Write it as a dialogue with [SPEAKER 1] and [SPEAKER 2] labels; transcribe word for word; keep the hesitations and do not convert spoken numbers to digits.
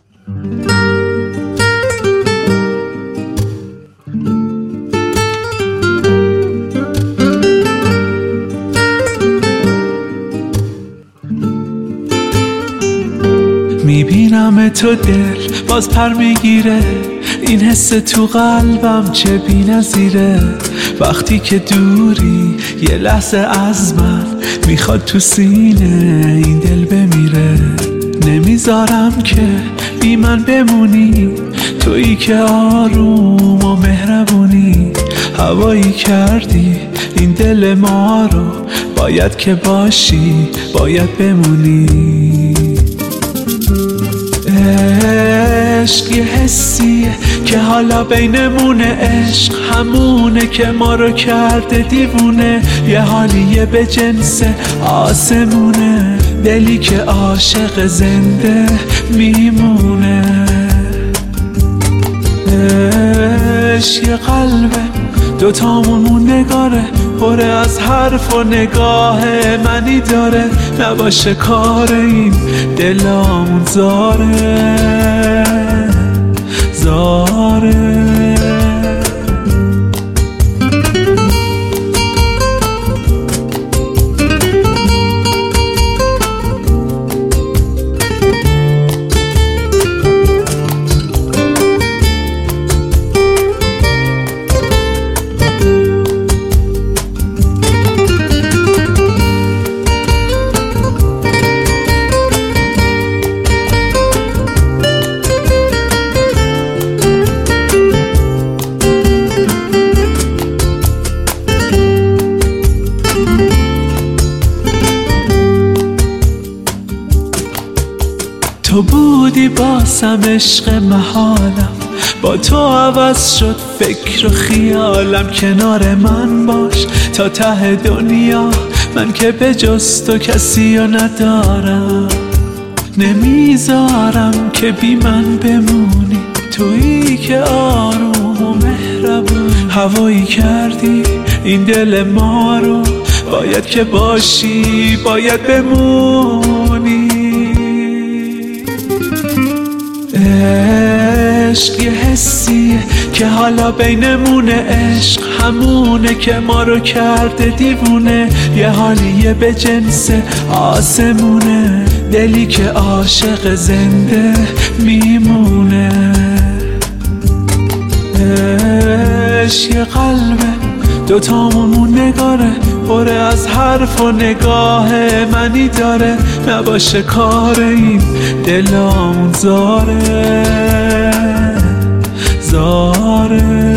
[SPEAKER 1] میبینم تو دل باز پر میگیره، این حس تو قلبم چه بی‌نظیره. وقتی که دوری یه لحظه از من میخواد تو سینه این دل بمیره. نمیذارم که بی من بمونی، تویی که آروم و مهربونی. هوایی کردی این دل ما رو، باید که باشی باید بمونی. عشق یه حسیه که حالا بینمونه، عشق همونه که ما رو کرده دیوونه. یه حالیه به جنس آسمونه، دلی که عاشق زنده میمونه. عشق یه قلبه دوتامون نگاره، پره از حرف و نگاه منی داره. نباشه کار این دلامون زاره زاره. تو بودی باسم عشق محالم، با تو عوض شد فکر و خیالم. کنار من باش تا ته دنیا، من که به جز تو کسی رو ندارم. نمیذارم که بی من بمونی، تویی که آروم و مهربون. هوایی کردی این دل ما رو، باید که باشی باید بمونی. عشق یه حسیه که حالا بینمونه، عشق همونه که ما رو کرده دیوونه. یه حالیه به جنس آسمونه، دلی که عاشق زنده میمونه. عشق یه قلبه دوتامون نگاره، پره از حرف و نگاه منی داره. نباشه کار این دلامون زاره زاره.